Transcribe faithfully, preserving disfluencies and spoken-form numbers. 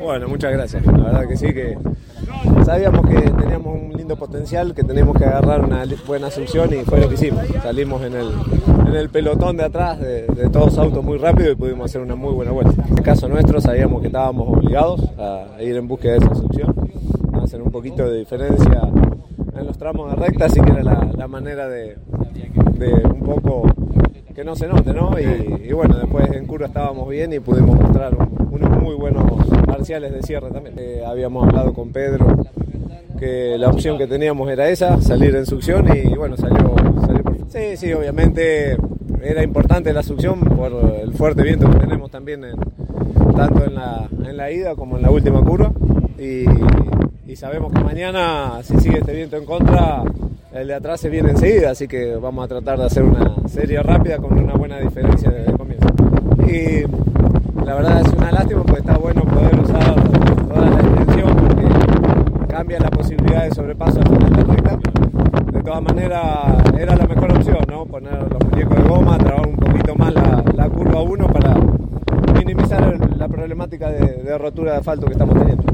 Bueno, muchas gracias. La verdad que sí, que sabíamos que teníamos un lindo potencial, que teníamos que agarrar una buena asunción y fue lo que hicimos. Salimos en el, en el pelotón de atrás de, de todos autos muy rápido y pudimos hacer una muy buena vuelta. En el caso nuestro sabíamos que estábamos obligados a ir en búsqueda de esa asunción, a hacer un poquito de diferencia en los tramos de recta, así que era la, la manera de, de un poco que no se note, ¿no? Y, y bueno, después en curva estábamos bien y pudimos mostrar un, unos muy buenos parciales de cierre también. Eh, habíamos hablado con Pedro que la opción que teníamos era esa, salir en succión y bueno, salió, salió por... Sí, sí, obviamente era importante la succión por el fuerte viento que tenemos también en, tanto en la, en la ida como en la última curva y, y sabemos que mañana si sigue este viento en contra el de atrás se viene enseguida, así que vamos a tratar de hacer una serie rápida con una buena diferencia desde el comienzo. Y la verdad es una lástima porque está bueno poder usar toda la extensión porque cambia la posibilidad de sobrepaso al final de la recta. De todas maneras era la mejor opción, ¿no? Poner los muñecos de goma, trabar un poquito más la, la curva uno para minimizar el, la problemática de, de rotura de asfalto que estamos teniendo.